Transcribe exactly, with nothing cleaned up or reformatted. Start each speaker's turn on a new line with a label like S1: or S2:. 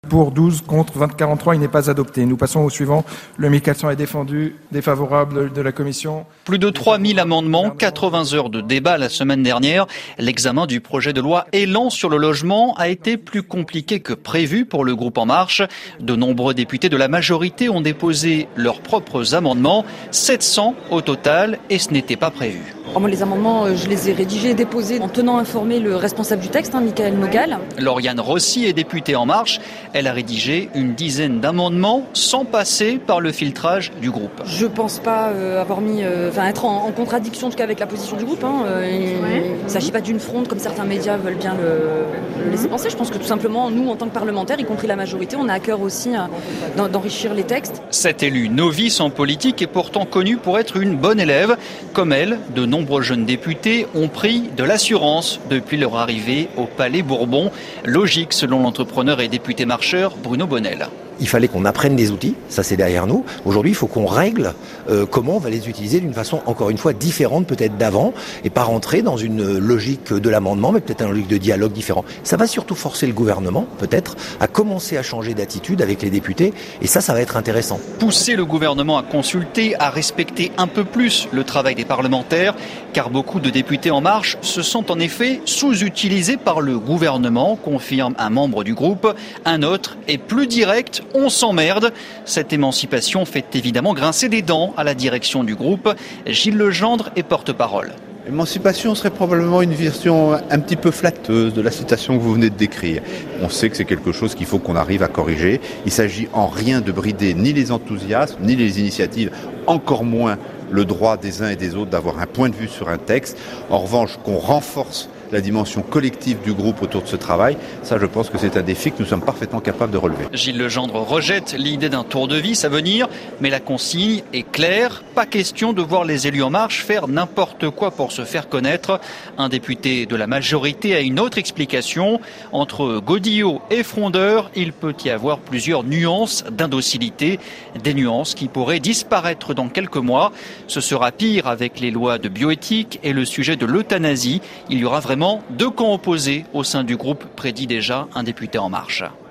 S1: Pour douze, contre vingt, quarante-trois, il n'est pas adopté. Nous passons au suivant. Le mille quatre cents est défendu. Défavorable de la Commission.
S2: Plus de trois mille amendements, quatre-vingts heures de débat la semaine dernière. L'examen du projet de loi Élan sur le logement a été plus compliqué que prévu pour le groupe En Marche. De nombreux députés de la majorité ont déposé leurs propres amendements. sept cents au total, et ce n'était pas prévu.
S3: Alors moi, les amendements, je les ai rédigés et déposés en tenant informé le responsable du texte, hein, Michael Nogal.
S2: Lauriane Rossi est députée En Marche. Elle a rédigé une dizaine d'amendements sans passer par le filtrage du groupe.
S3: Je ne pense pas euh, avoir mis, euh, enfin être en, en contradiction en tout cas avec la position du groupe. Hein. Euh, il ne s'agit pas d'une fronde comme certains médias veulent bien le, le laisser penser. Je pense que tout simplement, nous, en tant que parlementaires, y compris la majorité, on a à cœur aussi euh, d'enrichir les textes.
S2: Cette élue novice en politique est pourtant connue pour être une bonne élève. Comme elle, de nombreux jeunes députés ont pris de l'assurance depuis leur arrivée au Palais Bourbon. Logique selon l'entrepreneur et député marcheur Bruno Bonnel.
S4: Il fallait qu'on apprenne des outils, ça c'est derrière nous. Aujourd'hui, il faut qu'on règle euh, comment on va les utiliser d'une façon, encore une fois, différente peut-être d'avant, et pas rentrer dans une logique de l'amendement, mais peut-être une logique de dialogue différent. Ça va surtout forcer le gouvernement, peut-être, à commencer à changer d'attitude avec les députés, et ça, ça va être intéressant.
S2: Pousser le gouvernement à consulter, à respecter un peu plus le travail des parlementaires, car beaucoup de députés En Marche se sentent en effet sous-utilisés par le gouvernement, confirme un membre du groupe. Un autre est plus direct. On s'emmerde. Cette émancipation fait évidemment grincer des dents à la direction du groupe. Gilles Legendre est porte-parole.
S5: L'émancipation serait probablement une version un petit peu flatteuse de la citation que vous venez de décrire. On sait que c'est quelque chose qu'il faut qu'on arrive à corriger. Il s'agit en rien de brider ni les enthousiasmes, ni les initiatives, encore moins le droit des uns et des autres d'avoir un point de vue sur un texte. En revanche, qu'on renforce la dimension collective du groupe autour de ce travail, ça je pense que c'est un défi que nous sommes parfaitement capables de relever.
S2: Gilles Legendre rejette l'idée d'un tour de vis à venir, mais la consigne est claire. Pas question de voir les élus En Marche faire n'importe quoi pour se faire connaître. Un député de la majorité a une autre explication. Entre godillots et frondeurs, il peut y avoir plusieurs nuances d'indocilité. Des nuances qui pourraient disparaître dans quelques mois. Ce sera pire avec les lois de bioéthique et le sujet de l'euthanasie. Il y aura vraiment deux camps opposés au sein du groupe, prédit déjà un député En Marche.